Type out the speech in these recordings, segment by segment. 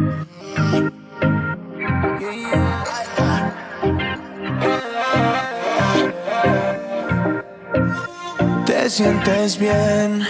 Te sientes bien,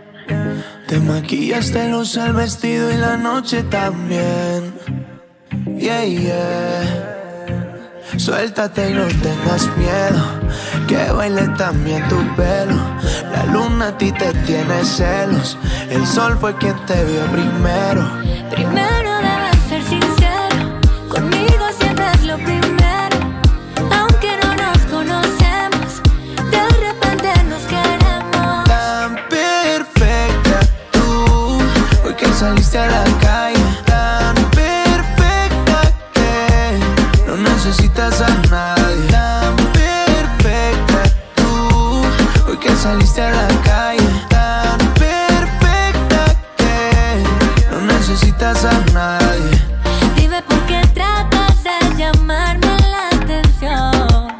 te maquillas, te luce el vestido y la noche también. Yeah, yeah. Suéltate y no tengas miedo, que baile también tu pelo. La luna a ti te tiene celos, el sol fue quien te vio primero. Primero debes ser sincero, conmigo siempre es lo primero. Aunque no nos conocemos, de repente nos queremos. Tan perfecta tú, hoy que saliste a la calle. Tan perfecta que no necesitas a nadie. Tan perfecta tú, hoy que saliste a la calle. Tan perfecta que no necesitas a nadie. Dime por qué tratas de llamarme la atención,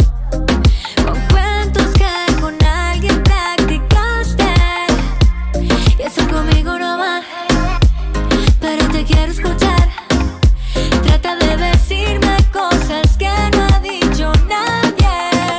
con cuentos que con alguien practicaste. Y eso conmigo no va, pero te quiero escuchar. Trata de decirme cosas que no ha dicho nadie,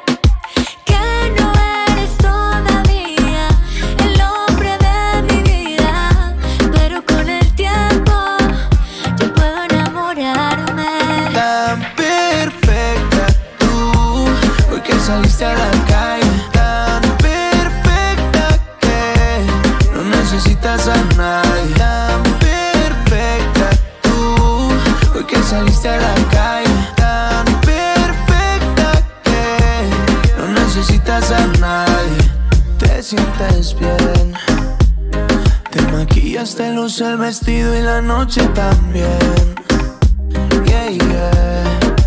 que no eres todavía el hombre de mi vida, pero con el tiempo yo puedo enamorarme. Tan perfecta tú, hoy que saliste a la calle. Tan perfecta que no necesitas a nadie. Tan perfecta tú, hoy que saliste a la calle. Tan perfecta que no necesitas a nadie. Te sientes bien, te maquillas, te luce el vestido y la noche también. Yeah, yeah.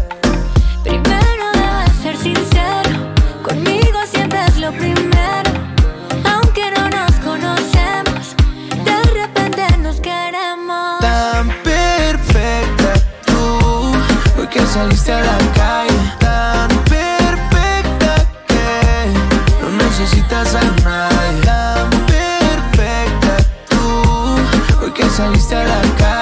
Primero debes ser sincero, conmigo siempre es lo primero. Aunque no nos conocemos, de repente nos queremos. Tan perfecta tú, hoy que saliste a la calle. Tan perfecta que no necesitas a nadie. Tan perfecta tú, hoy que saliste a la calle.